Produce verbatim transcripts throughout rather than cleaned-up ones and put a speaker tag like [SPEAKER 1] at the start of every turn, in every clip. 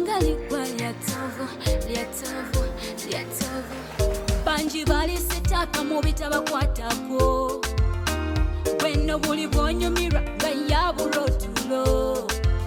[SPEAKER 1] eggwanga ligwa lyatovu lyatovu lyatovu bangi balisitaka mu bitabakwatako bwenno buli bwonyumirwa nga yabula otulo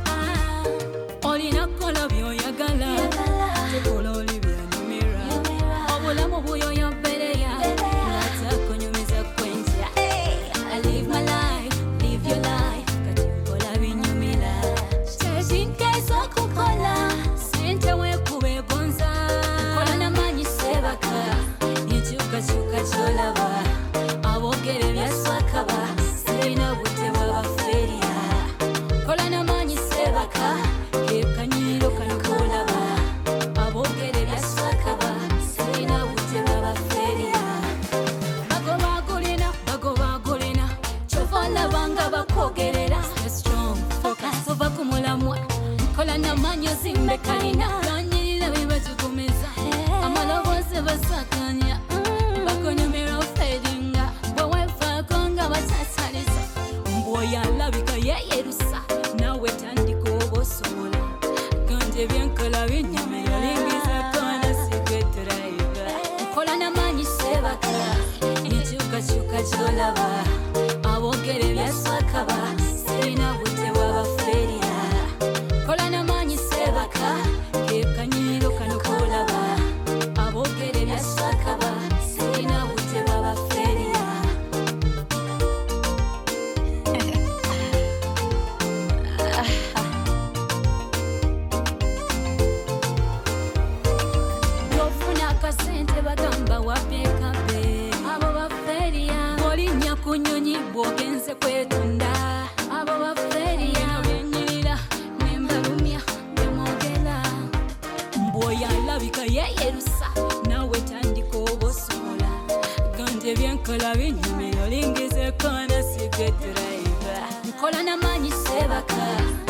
[SPEAKER 1] olina kola byoyagala tekola oli byanyumira obulamu buyoyombereya ngatakonyumiza kwenja live my life live your life kati kola binyumira tezintezo kukola sente wekube gonza kola namanyi sebaka nikyukakyuka kyolaba abogere byaswakaba sirina bute bwabaferiya kola namanyi sebaka kekanyiro kanokolaba abogere byaswakaba sirina bute bwabaferiya bagobagolena bagobagolena kyovalabanga bakogerera strong focus ova kumulamwa kola namanyi ozimbe kalina ganyirira bibajugumeza amalobozi basakanya bakonyumira ofedinga bwewefaako nga batasaliza mbwoyalabika yeyerusa nawe tandika oba osobola ganje byenkola binyumira lingiza kona sigweturaiva nkola namanyi sebaka nikyukakyuka kyolaba abogere byaswakaba sirina bute bwabaferiya kola namanyi sebaka kekanyiro kanokolaba abogere byaswakaba sirina bute bwabaferiya bwofuna akasente bagamba wapyekabe abo baferiya olinnya ku nyonyi bwogenze kwetunda abo baferiya benyirira nembalumya bemwogera mbwoyalabika yeyerusa nawe tandika oba osobola ganje byenkola binyumira olingiza kona sigweturaiva nkola namanyi sebaka